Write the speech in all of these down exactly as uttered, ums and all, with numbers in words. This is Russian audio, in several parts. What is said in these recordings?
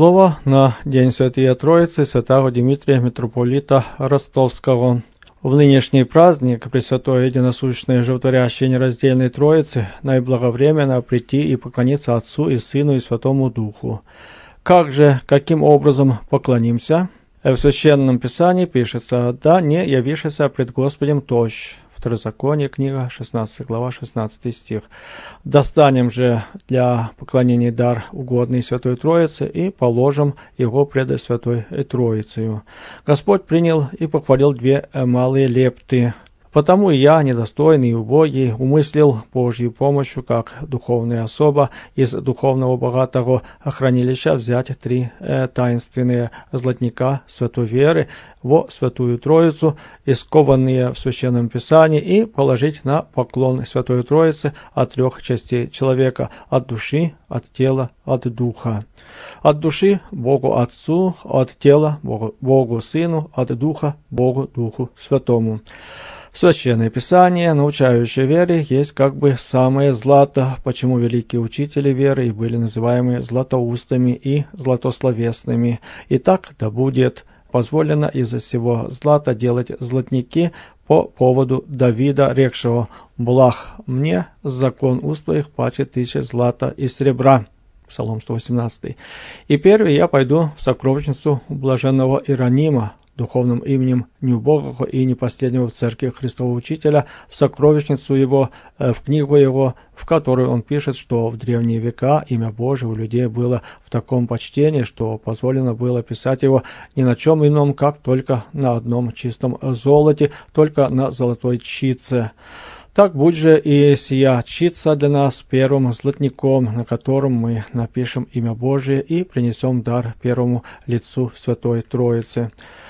Слово на День Святые Троицы святого Дмитрия, митрополита Ростовского. В нынешний праздник Пресвятой Единосущной Животворящей Нераздельной Троицы наиблаговременно прийти и поклониться Отцу и Сыну и Святому Духу. Как же, каким образом поклонимся? В Священном Писании пишется: «Да не явишься пред Господем тощ». Второзаконие, книга шестнадцатая глава, шестнадцатый стих. Достанем же для поклонения дар, угодный Святой Троице, и положим его пред Святой Троицею. Господь принял и похвалил две малые лепты. Потому и я, недостойный и убогий, умыслил Божью помощью, как духовная особа, из духовного богатого хранилища взять три э, таинственные золотника святой веры во Святую Троицу, искованные в Священном Писании, и положить на поклон Святой Троицы от трех частей человека: от души, от тела, от духа. От души Богу Отцу, от тела Богу, Богу Сыну, от духа Богу Духу Святому. Священное Писание, научающее вере, есть как бы самое злато, почему великие учители веры и были называемы златоустами и златословесными. Итак, да будет позволено из всего злата делать золотники по поводу Давида, рекшего: «Благ мне закон уст твоих паче тысяч злата и серебра». Псалом сто восемнадцатый. И первый я пойду в сокровищницу блаженного Иеронима, духовным именем неубогого и не последнего в церкви Христового Учителя, в сокровищницу его, в книгу его, в которой он пишет, что в древние века имя Божие у людей было в таком почтении, что позволено было писать его ни на чем ином, как только на одном чистом золоте, только на золотой чице. Так будь же и сия чица для нас первым золотником, на котором мы напишем имя Божие и принесем дар первому лицу Святой Троицы.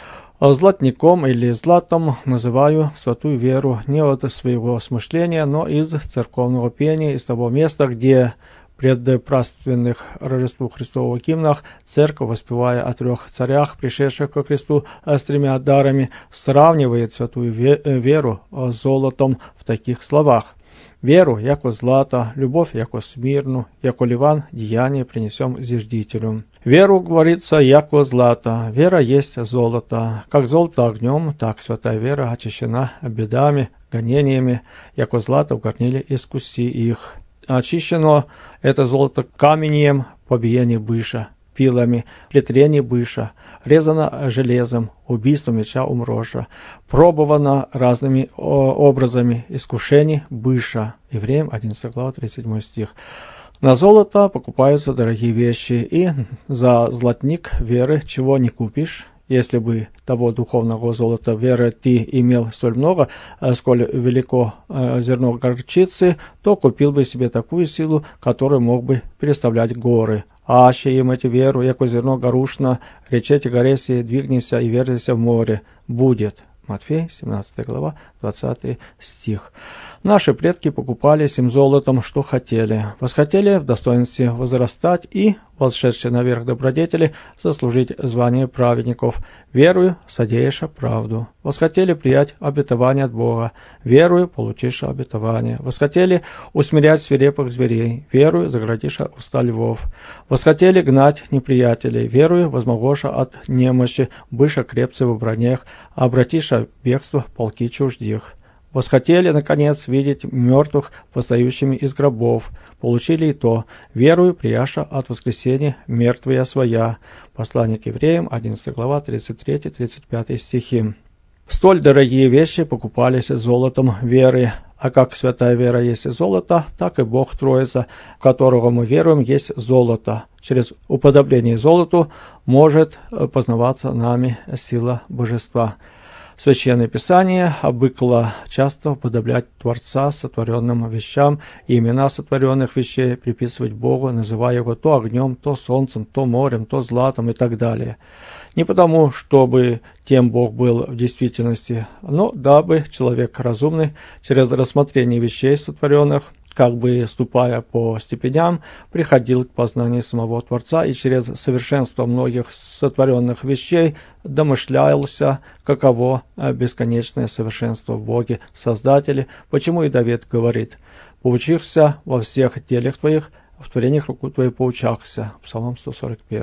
Златником или златом называю святую веру не от своего смышления, но из церковного пения, из того места, где предпразднственных Рождеству Христового гимнах церковь, воспевая о трех царях, пришедших ко Христу с тремя дарами, сравнивает святую веру с золотом в таких словах: «Веру, яко злато, любовь, яко смирну, яко ливан, деяние принесем зиждителю». Веру, говорится, яко злато. Вера есть золото. Как золото огнем, так святая вера очищена бедами, гонениями, яко злато в горниле искуси их. Очищено это золото каменем побиения быша, пилами, плетрение быша, резано железом, убийство меча умрожа, пробовано разными образами искушений быша. Евреям одиннадцатая глава, тридцать седьмой стих. На золото покупаются дорогие вещи, и за золотник веры чего не купишь. Если бы того духовного золота веры ты имел столь много, сколь велико зерно горчицы, то купил бы себе такую силу, которую мог бы переставлять горы. Аще имайте веру, яко зерно горушно, речете горесі, двигнися и верзися в море. Будет. Матфей, семнадцатая глава, двадцатый стих. Наши предки покупали сим золотом, что хотели. Восхотели в достоинстве возрастать и, возшедшие наверх добродетели, заслужить звание праведников. Верую, содеяша правду. Восхотели приять обетование от Бога. Верую, получиша обетование. Восхотели усмирять свирепых зверей. Верую, заградиша уста львов. Восхотели гнать неприятелей. Верую, возмогоша от немощи, быша крепцы в бронях, обратиша бегство полки чуждих. Восхотели, наконец, видеть мертвых, восстающими из гробов. Получили и то. Верую, прияша от воскресения мертвая своя. Послание к евреям, одиннадцатая глава, тридцать третий тридцать пятый стихи. Столь дорогие вещи покупались золотом веры. А как святая вера есть золото, так и Бог Троица, в которого мы веруем, есть золото. Через уподобление золоту может познаваться нами сила божества. Священное Писание обыкло часто уподоблять Творца сотворенным вещам и имена сотворенных вещей приписывать Богу, называя его то огнем, то солнцем, то морем, то златом и так далее. Не потому, чтобы тем Бог был в действительности, но дабы человек разумный через рассмотрение вещей сотворенных, как бы ступая по степеням, приходил к познанию самого Творца и через совершенство многих сотворенных вещей домышлялся, каково бесконечное совершенство в Боге Создателе, почему и Давид говорит: «Поучихся во всех делах твоих, в творениях руку твою поучахся». Псалом сто сорок один.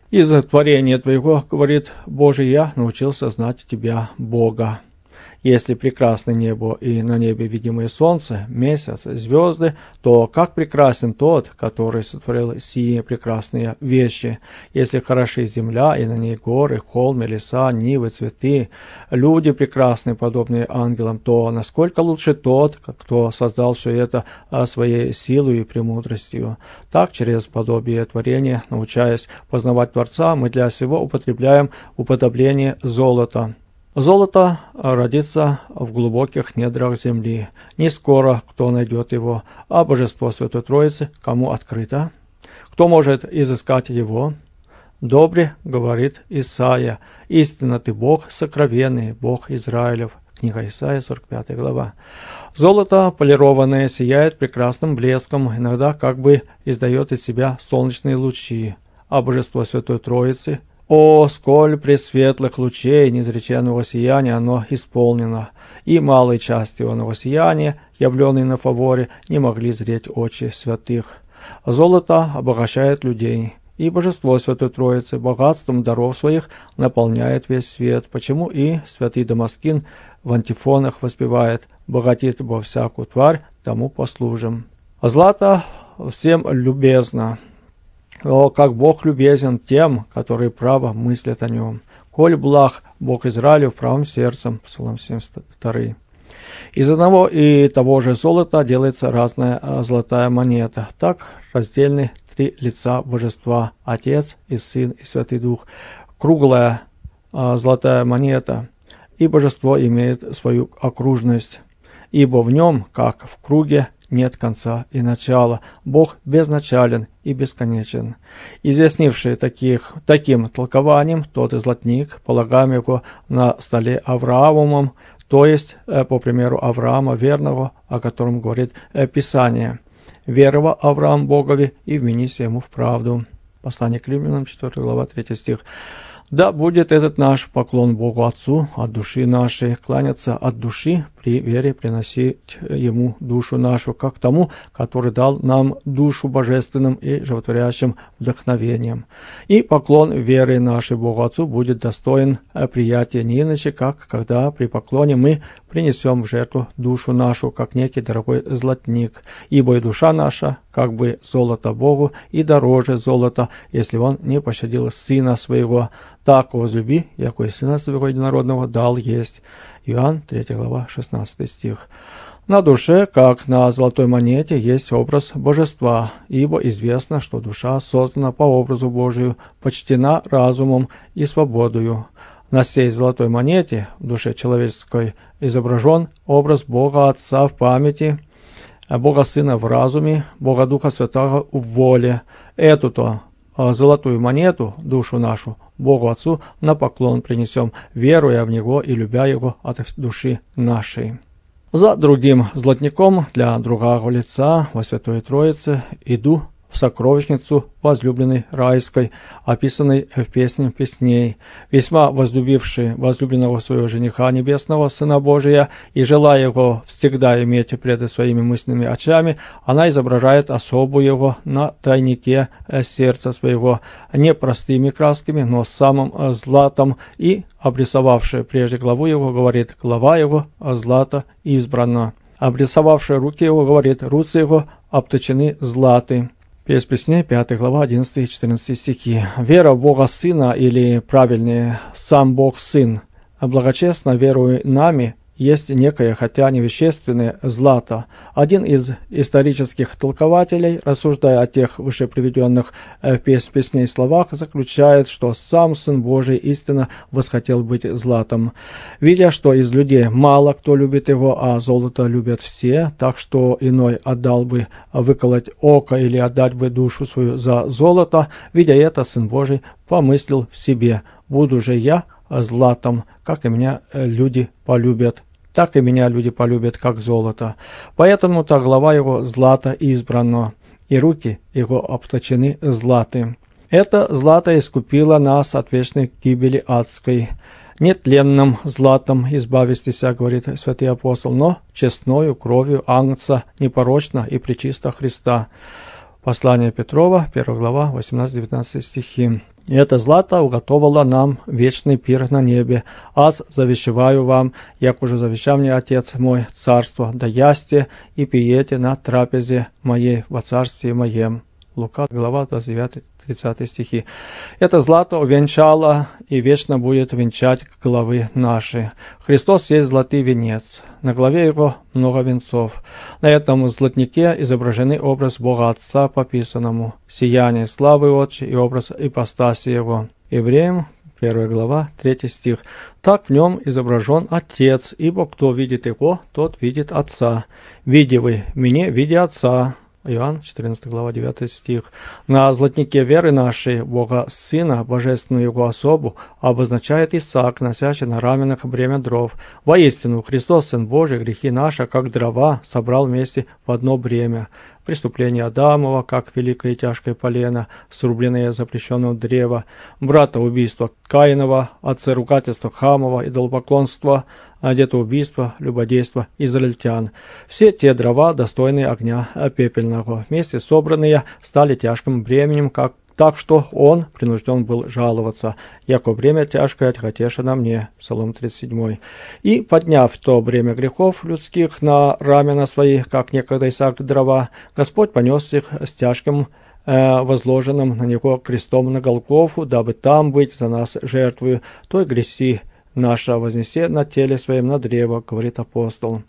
Из творения твоего, говорит Боже, я научился знать тебя, Бога. Если прекрасно небо и на небе видимое солнце, месяц, звезды, то как прекрасен тот, который сотворил сие прекрасные вещи. Если хороши земля и на ней горы, холмы, леса, нивы, цветы, люди прекрасны, подобные ангелам, то насколько лучше тот, кто создал все это своей силой и премудростью. Так, через подобие творения, научаясь познавать Творца, мы для сего употребляем уподобление золота. Золото родится в глубоких недрах земли. Не скоро кто найдет его, а божество Святой Троицы кому открыто? Кто может изыскать его? Добре, говорит Исаия, истинно ты Бог сокровенный, Бог Израилев. Книга Исаия, сорок пятая глава. Золото полированное сияет прекрасным блеском, иногда как бы издает из себя солнечные лучи, а божество Святой Троицы, о, сколь пресветлых лучей неизреченного сияния оно исполнено, и малой части оного сияния, явленной на фаворе, не могли зреть очи святых. Золото обогащает людей, и божество Святой Троицы богатством даров своих наполняет весь свет, почему и святый Дамаскин в антифонах воспевает «богатит во всякую тварь, тому послужим». Злато всем любезно. О, как Бог любезен тем, которые право мыслят о нем. Коль благ Бог Израилю правым сердцем. Псалом семьдесят два. Из одного и того же золота делается разная золотая монета. Так раздельны три лица божества, Отец и Сын и Святый Дух. Круглая золотая монета, и божество имеет свою окружность, ибо в нем, как в круге, нет конца и начала. Бог безначален и бесконечен. Изъяснивший таких, таким толкованием тот златник, полагаем его на столе Авраамовом, то есть, по примеру Авраама верного, о котором говорит Писание. «Верова Авраам Богови и вменися ему в правду». Послание к Римлянам, четвёртая глава, третий стих. Да будет этот наш поклон Богу Отцу от души нашей, кланяться от души, при вере приносить Ему душу нашу, как тому, который дал нам душу божественным и животворящим вдохновением. И поклон веры нашей Богу Отцу будет достоин приятия не иначе, как когда при поклоне мы принесем в жертву душу нашу, как некий дорогой златник, ибо и душа наша, как бы золото Богу, и дороже золота, если Он не пощадил Сына Своего. Так возлюби, яко и Сына Своего Единородного дал есть. Иоанн, третья глава, шестнадцатый стих. На душе, как на золотой монете, есть образ божества, ибо известно, что душа создана по образу Божию, почтена разумом и свободою. На сей золотой монете, в душе человеческой, изображен образ Бога Отца в памяти, Бога Сына в разуме, Бога Духа Святого в воле. Эту-то золотую монету, душу нашу, Богу Отцу на поклон принесем, веруя в Него и любя Его от души нашей. За другим златником для другого лица во Святой Троице иду в сокровищницу возлюбленной райской, описанной в песне песней, весьма возлюбивший возлюбленного своего жениха небесного, Сына Божия, и желая его всегда иметь пред своими мысленными очами, она изображает особу его на тайнике сердца своего, не простыми красками, но самым златом, и, обрисовавшая прежде главу его, говорит: глава его злато избрана. Обрисовавшая руки его, говорит: руцы его обточены златы. Песнь песней, пятая глава, одиннадцатый и четырнадцатый стихи. Вера в Бога Сына, или, правильнее, сам Бог Сын, благочестно веруя нами, есть некое, хотя не вещественное, злато. Один из исторических толкователей, рассуждая о тех выше приведенных в песнь песней словах, заключает, что сам Сын Божий истинно восхотел быть златом. Видя, что из людей мало кто любит его, а золото любят все, так что иной отдал бы выколоть око или отдать бы душу свою за золото, видя это, Сын Божий помыслил в себе: буду же я златом, как и меня люди полюбят. Так и меня люди полюбят, как золото. Поэтому-то глава его злато избрано, и руки его обточены златы. Это злато искупило нас от вечной гибели адской. Нетленным златом избавистися, говорит святый апостол, но честною кровью агнца, непорочно и пречисто Христа. Послание Петрова, первая глава, восемнадцатый-девятнадцатый стихи. И это злато уготовало нам вечный пир на небе. Аз завещеваю вам, як уже завещал мне Отец мой, царство, да ясте и пиете на трапезе моей во царстве моем». Лука, глава двадцать девять, тридцать стихи. Это злато увенчало и вечно будет венчать головы наши. Христос есть золотый венец. На голове его много венцов. На этом золотнике изображены образ Бога Отца по писанному, сияние славы Отчи и образ ипостаси Его. Евреям, первая глава, третий стих. Так в нем изображен Отец, ибо кто видит Его, тот видит Отца. Види вы меня, види Отца. Иоанн, четырнадцатая глава, девятый стих. На золотнике веры нашей Бога Сына, божественную Его особу, обозначает Исаак, носящий на раменах бремя дров. Воистину, Христос, Сын Божий, грехи наши, как дрова, собрал вместе в одно бремя. Преступление Адамова, как великое и тяжкое полено, срубленное запрещенного древа, брата убийства Каинова, отца ругательства Хамова, идолопоклонства, детоубийства, любодейства израильтян. Все те дрова, достойные огня пепельного, вместе собранные, стали тяжким бременем, как так что он принужден был жаловаться, яко бремя тяжкое тяготеше на мне. Псалом тридцать семь. И, подняв то бремя грехов людских на рамена свои, как некогда Исаак дрова, Господь понес их с тяжким э, возложенным на него крестом на Голгофу, дабы там быть за нас жертвою, той греси наша вознесе на теле своем на древо, говорит апостол.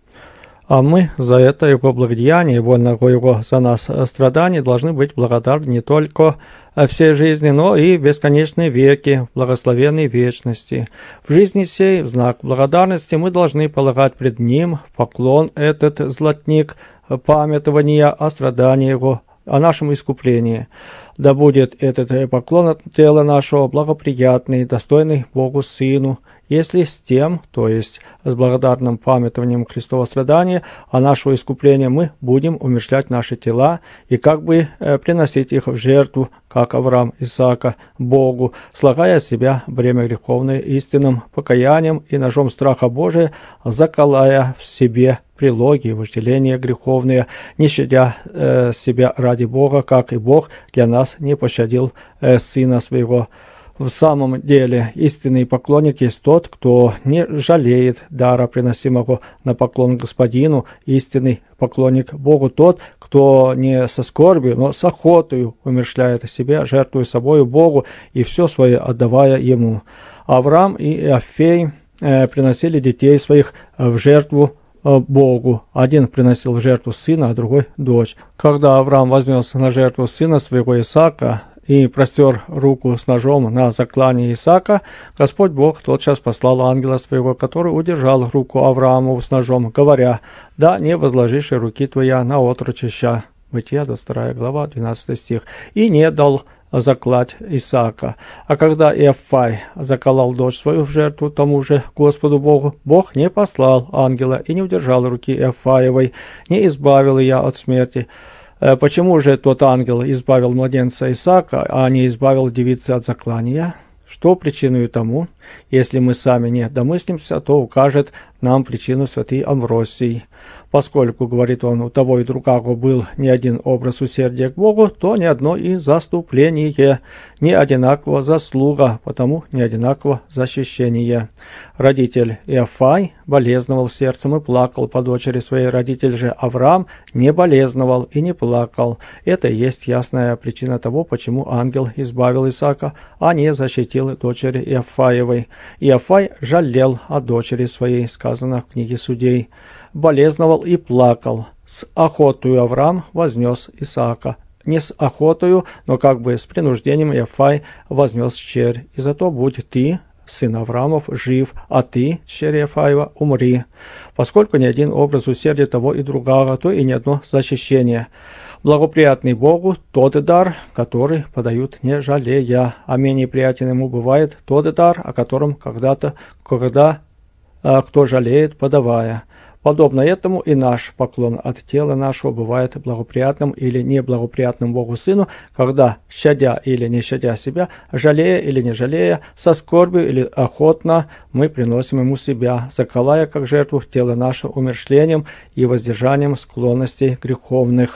А мы за это Его благодеяние, вольного Его за нас страдания, должны быть благодарны не только всей жизни, но и в бесконечные веки, в благословенной вечности. В жизни сей, в знак благодарности, мы должны полагать пред Ним в поклон этот златник памятования о страдании Его, о нашем искуплении. Да будет этот поклон от тела нашего благоприятный, достойный Богу Сыну, если с тем, то есть с благодарным памятованием Христова страдания, а нашего искупления мы будем умерщвлять наши тела и как бы э, приносить их в жертву, как Авраам Исаака, Богу, слагая с себя бремя греховное истинным покаянием и ножом страха Божия, заколая в себе прилоги и вожделения греховные, не щадя э, себя ради Бога, как и Бог для нас не пощадил э, Сына Своего. В самом деле, истинный поклонник есть тот, кто не жалеет дара, приносимого на поклон Господину. Истинный поклонник Богу тот, кто не со скорбью, но с охотою умерщвляет себя, жертвуя собою Богу и все свое отдавая Ему. Авраам и Иофей э, приносили детей своих в жертву э, Богу. Один приносил в жертву сына, а другой дочь. Когда Авраам вознес на жертву сына своего Исаака и простер руку с ножом на заклание Исаака, Господь Бог тотчас послал ангела своего, который удержал руку Аврааму с ножом, говоря: «Да не возложишь руки твоя на отрочища». Бытие, двадцать вторая глава, двенадцатый стих. «И не дал заклать Исаака. А когда Иофай заколол дочь свою в жертву тому же Господу Богу, Бог не послал ангела и не удержал руки Иофаевой, не избавил ее от смерти». Почему же тот ангел избавил младенца Исаака, а не избавил девицы от заклания? Что причиной тому? Если мы сами не домыслимся, то укажет нам причину святый Амвросий. Поскольку, говорит он, у того и другого был не один образ усердия к Богу, то не одно и заступление, не одинаково заслуга, потому не одинаково защищение. Родитель Иофай болезновал сердцем и плакал по дочери своей, родитель же Авраам не болезновал и не плакал. Это и есть ясная причина того, почему ангел избавил Исаака, а не защитил дочери Иофаевой. Иофай жалел о дочери своей, сказано в книге Судей. Болезновал и плакал. С охотою Авраам вознес Исаака. Не с охотою, но как бы с принуждением Иофай вознес черь. И зато будь ты, сын Авраамов, жив, а ты, черь Иофаева, умри. Поскольку ни один образ усердия того и другого, то и ни одно защищение. Благоприятный Богу тот дар, который подают не жалея, а менее приятен ему бывает тот дар, о котором когда-то, когда а, кто жалеет, подавая. Подобно этому и наш поклон от тела нашего бывает благоприятным или неблагоприятным Богу Сыну, когда, щадя или не щадя себя, жалея или не жалея, со скорбью или охотно, мы приносим Ему себя, заколая как жертву тело наше умерщвлением и воздержанием склонностей греховных.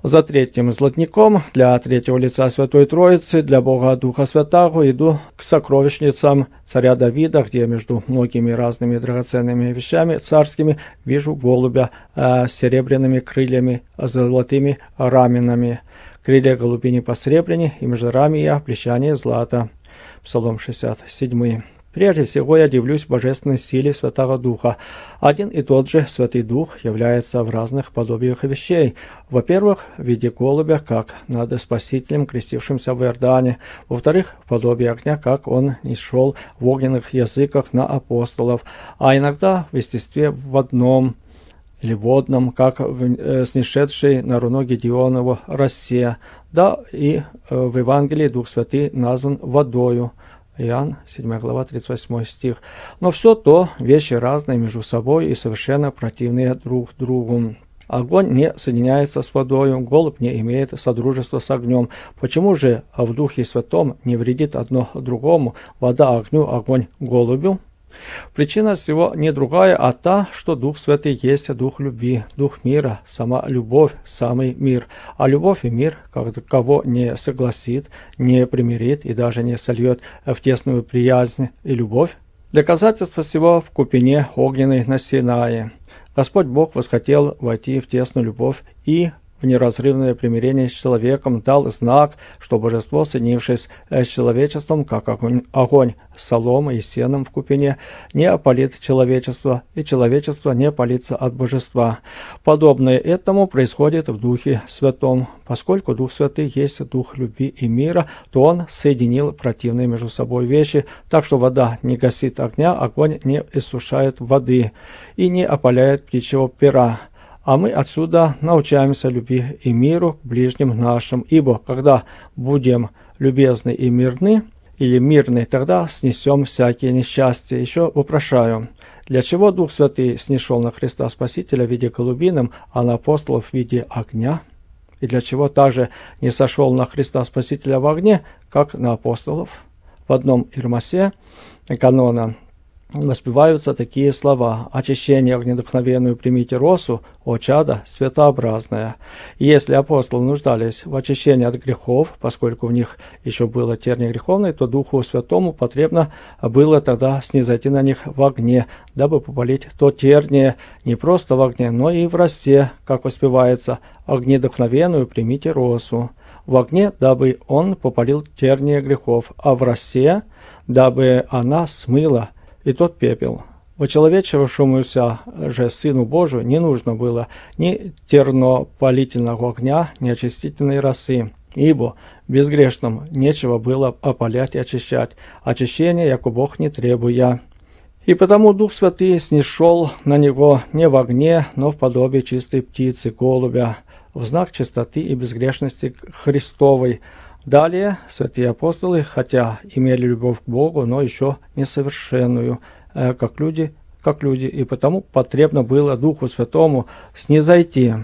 За третьим златником для третьего лица Святой Троицы, для Бога Духа Святаго, иду к сокровищницам царя Давида, где между многими разными драгоценными вещами царскими вижу голубя э, с серебряными крыльями, золотыми раменами. Крылья голубини посребрени, и между рамия блещание злата. Псалом шестьдесят семь. Прежде всего я дивлюсь божественной силе Святого Духа. Один и тот же Святый Дух является в разных подобиях вещей. Во-первых, в виде голубя, как над Спасителем, крестившимся в Иордане. Во-вторых, в подобии огня, как он нисшел в огненных языках на апостолов. А иногда в естестве водном или водном, как в, снишедший на руно Гедеонову росе. Да, и э, в Евангелии Дух Святый назван водою. Иоанн, седьмая глава, тридцать восьмой стих. Но все то вещи разные между собой и совершенно противные друг другу. Огонь не соединяется с водою, голубь не имеет содружества с огнем. Почему же в Духе Святом не вредит одно другому, вода огню, огонь голубю? Причина всего не другая, а та, что Дух Святый есть Дух любви, Дух мира, сама любовь, самый мир. А любовь и мир, как кого не согласит, не примирит и даже не сольет в тесную приязнь и любовь. Доказательство всего в купине огненной на Синае. Господь Бог восхотел войти в тесную любовь и в неразрывное примирение с человеком дал знак, что божество, соединившись с человечеством, как огонь, огонь с соломой и сеном в купине, не опалит человечество, и человечество не опалится от божества. Подобное этому происходит в Духе Святом. Поскольку Дух Святый есть Дух любви и мира, то Он соединил противные между собой вещи, так что вода не гасит огня, огонь не иссушает воды и не опаляет птичьего пера. А мы отсюда научаемся любви и миру к ближним нашим, ибо когда будем любезны и мирны, или мирны, тогда снесем всякие несчастья. Еще вопрошаю, для чего Дух Святый снишел на Христа Спасителя в виде голубиным, а на апостолов в виде огня? И для чего также не сошел на Христа Спасителя в огне, как на апостолов? В одном Ирмасе канона воспеваются такие слова: «Очищение огнедухновенную примите росу, о чада светообразная». И если апостолы нуждались в очищении от грехов, поскольку в них еще было терние греховное, то Духу Святому потребно было тогда снизойти на них в огне, дабы попалить то терние не просто в огне, но и в росе, как воспевается: «Огнедухновенную примите росу». В огне, дабы он попалил терние грехов, а в росе, дабы она смыла и тот пепел. Вочеловечившемуся же Сыну Божию не нужно было ни тернопалительного огня, ни очистительной росы, ибо безгрешным нечего было опалять и очищать, очищения, яко Бог не требуя. И потому Дух Святый снишел на него не в огне, но в подобии чистой птицы, голубя, в знак чистоты и безгрешности Христовой. Далее святые апостолы, хотя имели любовь к Богу, но еще несовершенную, э, как люди, как люди, и потому потребно было Духу Святому снизойти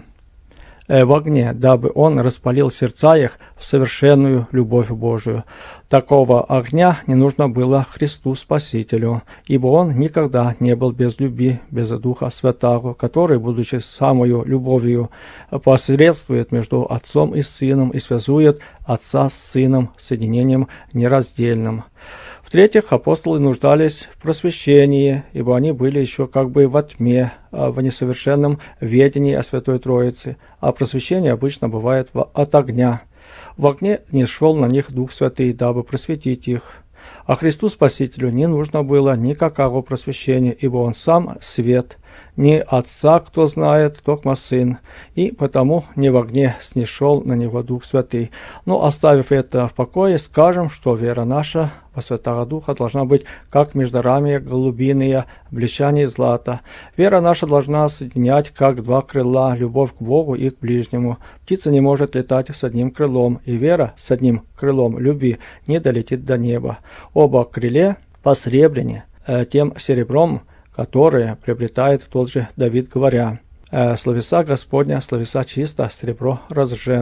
э, в огне, дабы Он распалил сердца их в совершенную любовь Божию. Такого огня не нужно было Христу Спасителю, ибо Он никогда не был без любви, без Духа Святаго, который, будучи самою любовью, посредствует между Отцом и Сыном и связует Отца с Сыном соединением нераздельным. В-третьих, апостолы нуждались в просвещении, ибо они были еще как бы во тьме, в несовершенном ведении о Святой Троице, а просвещение обычно бывает от огня. В огне не шел на них Дух Святый, дабы просветить их. А Христу Спасителю не нужно было никакого просвещения, ибо Он сам свет. Не Отца, кто знает, токмо Сын, и потому не в огне снишел на Него Дух Святый. Но оставив это в покое, скажем, что вера наша во Святого Духа должна быть как междорамие голубиные, блещание злата. Вера наша должна соединять как два крыла, любовь к Богу и к ближнему. Птица не может летать с одним крылом, и вера с одним крылом любви не долетит до неба. Оба крыле посребрены э, тем серебром, которые приобретает тот же Давид, говоря: «Словеса Господня, словеса чисто, серебро разженно».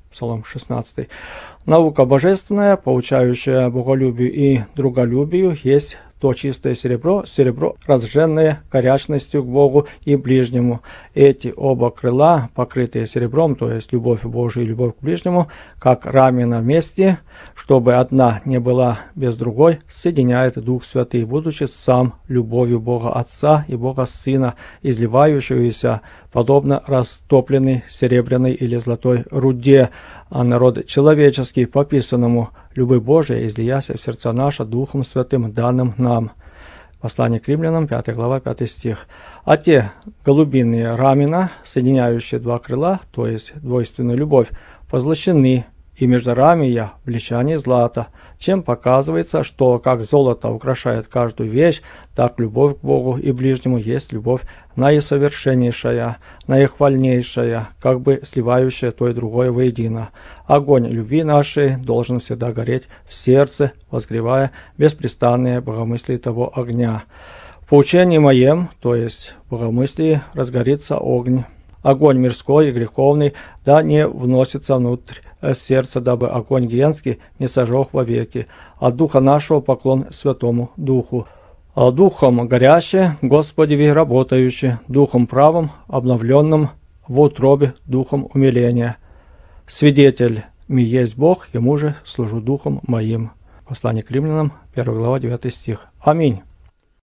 Псалом шестнадцатый. Наука божественная, поучающая боголюбию и друголюбию, есть то чистое серебро, серебро, разженное горячностью к Богу и ближнему. Эти оба крыла, покрытые серебром, то есть любовь Божия и любовь к ближнему, как рамена вместе, чтобы одна не была без другой, соединяет Дух Святый, будучи сам любовью Бога Отца и Бога Сына, изливающуюся, подобно растопленной серебряной или золотой руде, а народ человеческий, по писанному любовь Божия, излияся в сердца наши Духом Святым, данным нам. Послание к римлянам, пятая глава, пятый стих. А те голубиные рамена, соединяющие два крыла, то есть двойственную любовь, позлощены, и между рамия влечание злата, чем показывается, что как золото украшает каждую вещь, так любовь к Богу и ближнему есть любовь наисовершеннейшая, наихвальнейшая, как бы сливающая то и другое воедино. Огонь любви нашей должен всегда гореть в сердце, возгревая беспрестанное богомыслие того огня. В поучении моем, то есть в богомыслии, разгорится огонь. Огонь мирской и греховный, да не вносится внутрь сердца, дабы огонь генский не сожег вовеки. От Духа нашего поклон Святому Духу. А Духом горяще, Господеви работающий, Духом правым, обновленным в утробе, Духом умиления. Свидетель ми есть Бог, Ему же служу Духом моим. Послание к римлянам, первая глава, девятый стих. Аминь.